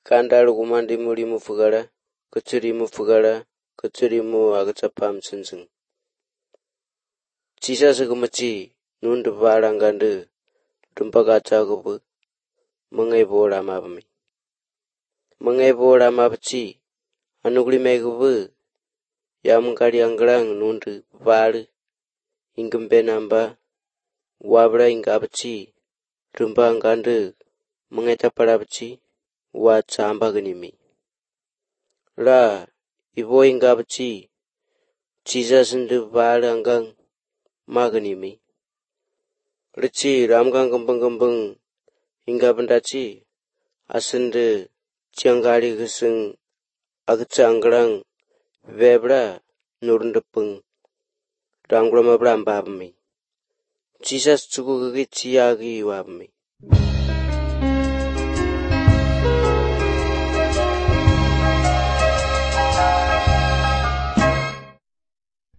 Kandalu kumandi mulimu fugala, kutsurimu fugala, kutsurimu agachapam sinsing. Chisa segumachi, nundu valangandu, dumpagachagubu, mangai bola mabami. Mangai bola mabachi, anugli megubu, yamungkali anglang nundu valu, ingumbe namba, wabra ingabachi, rumba anggandu, mangai tapalabachi, wachamba ganimi. La, ibo ingabachi, chisa sendu valu anggang, maganimi. Richi ramgang gembeng ingabandachi, asendu ciangali geseng agachanglang, vebra nurundepeng, ranglama brambabami. Chisa chugu gigi chiagi wabami.